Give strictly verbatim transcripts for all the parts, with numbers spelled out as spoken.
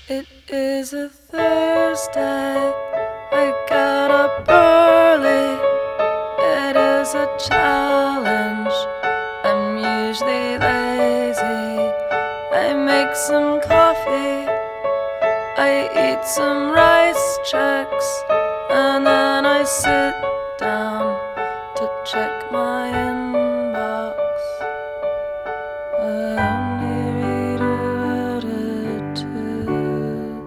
It is a Thursday, I got up early. It is a challenge, I'm usually lazy. I make some coffee, I eat some rice checks, and then I sit down to check my inbox. I only read about it too.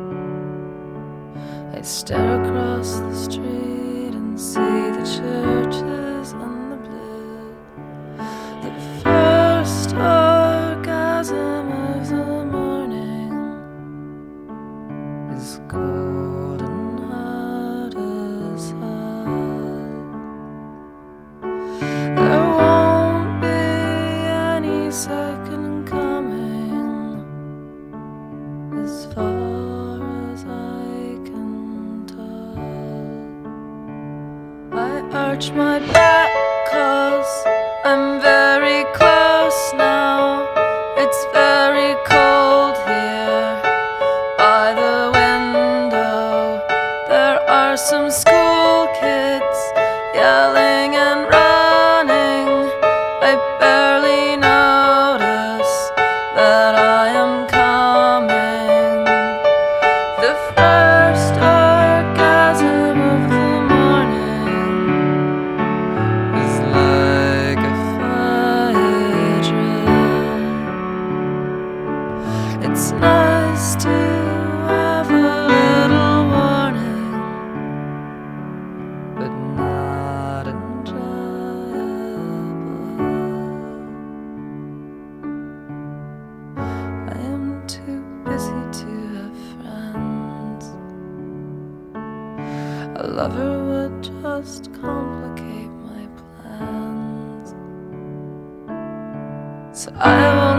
I stare across the street and see the churches and the blue. The first orgasm of the morning is cold and hot as hell. There won't be any second coming, as far as I can tell. I arch my back 'cause I'm very close now. It's very cold here by the window. There are some school kids yelling and running. I barely notice that I am coming. The first orgasm of the morning is like a fire drill. It's nice to have a little warning, but not enjoyable. I am too busy to have friends. A lover would just complicate my plans, so I won't